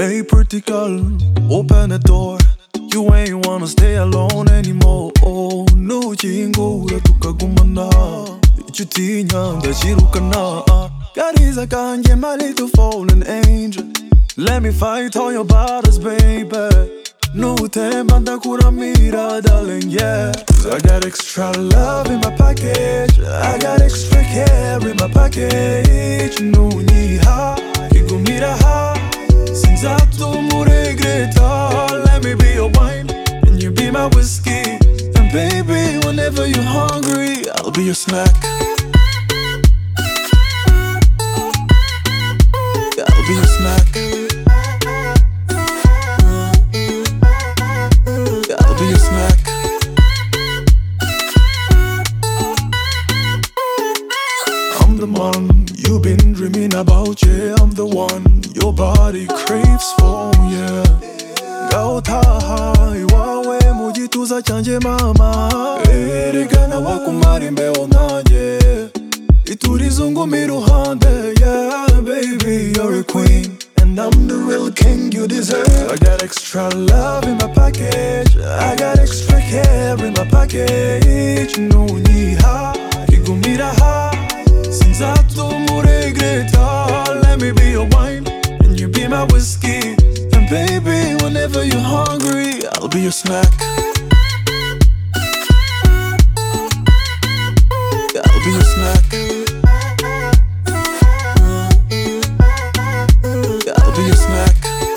Hey pretty girl, open the door. You ain't wanna stay alone anymore. Oh, nuchingura tukagumana. Ichutinya ndashirukana. Kariza kanje my little fallen angel. Let me fight all your battles, baby. No tempo da cura mira, darling, yeah. 'Cause I got extra love in my package. I got extra care in my package. No need ha, kiku mira ha. Senza tu mu regreta. Let me be your wine and you be my whiskey. And baby, whenever you're hungry, I'll be your snack. I'll be your snack. I'll be your snack. I'm the one you've been dreaming about, yeah. I'm the one your body craves for, yeah. Gautaha, iwawe mujituza chanje mama. Erigana wakumari mbeo nanje. Iturizungu miruhande, yeah. Baby, you're a queen. And I'm the real king you deserve. I got extra love in my package. I got extra care in my package. No need ha, kigumira ha. Senza tu mu regreta. Let me be your wine and you be my whiskey. And baby, whenever you're hungry, I'll be your snack. I'll be your snack. I'll be your snack.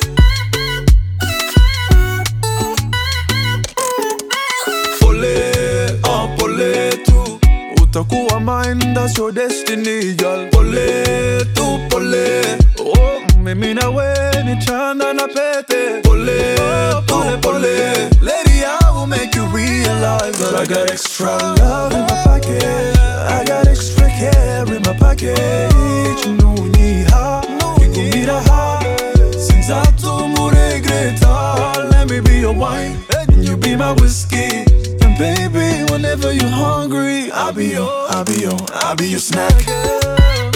Pole, oh pole tu. Utakuwa mine, that's your destiny, girl. Pole tu, pole. Oh, mimi na we ni chanda na pete. Pole, oh, pole, pole. Lady, I will make you realize that I got extra love in my package. I got extra care in my package. No need ha, kigumira ha. Senza tu mu regreta. Let me be your wine and you be my whiskey. And baby, whenever you're hungry, I'll be your snack.